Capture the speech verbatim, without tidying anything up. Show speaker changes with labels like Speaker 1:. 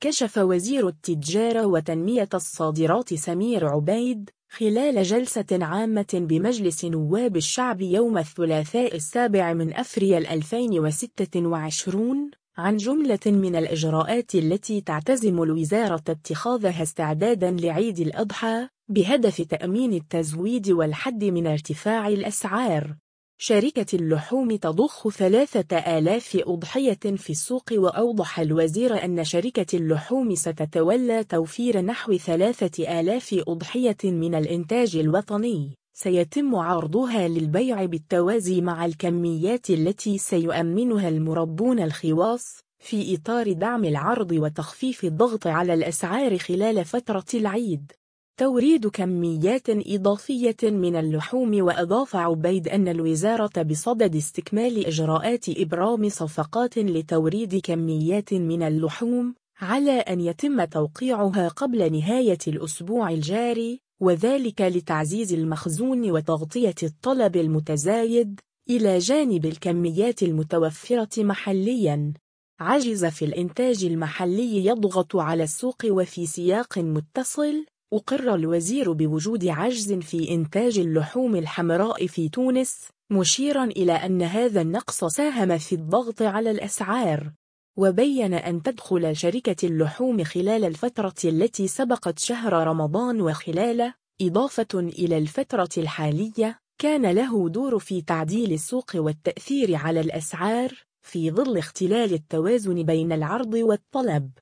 Speaker 1: كشف وزير التجارة وتنمية الصادرات سمير عبيد خلال جلسة عامة بمجلس نواب الشعب يوم الثلاثاء السابع من أفريل ألفين وستة وعشرين عن جملة من الإجراءات التي تعتزم الوزارة اتخاذها استعدادا لعيد الأضحى بهدف تأمين التزويد والحد من ارتفاع الأسعار. شركة اللحوم تضخ ثلاثة آلاف أضحية في السوق، وأوضح الوزير أن شركة اللحوم ستتولى توفير نحو ثلاثة آلاف أضحية من الإنتاج الوطني سيتم عرضها للبيع بالتوازي مع الكميات التي سيؤمنها المربون الخواص في إطار دعم العرض وتخفيف الضغط على الأسعار خلال فترة العيد. توريد كميات إضافية من اللحوم. وأضاف عبيد أن الوزارة بصدد استكمال إجراءات إبرام صفقات لتوريد كميات من اللحوم على أن يتم توقيعها قبل نهاية الأسبوع الجاري، وذلك لتعزيز المخزون وتغطية الطلب المتزايد إلى جانب الكميات المتوفرة محلياً. عجز في الإنتاج المحلي يضغط على السوق. وفي سياق متصل، أقر الوزير بوجود عجز في إنتاج اللحوم الحمراء في تونس، مشيراً إلى أن هذا النقص ساهم في الضغط على الأسعار. وبين أن تدخل شركة اللحوم خلال الفترة التي سبقت شهر رمضان وخلاله، إضافة إلى الفترة الحالية، كان له دور في تعديل السوق والتأثير على الأسعار في ظل اختلال التوازن بين العرض والطلب.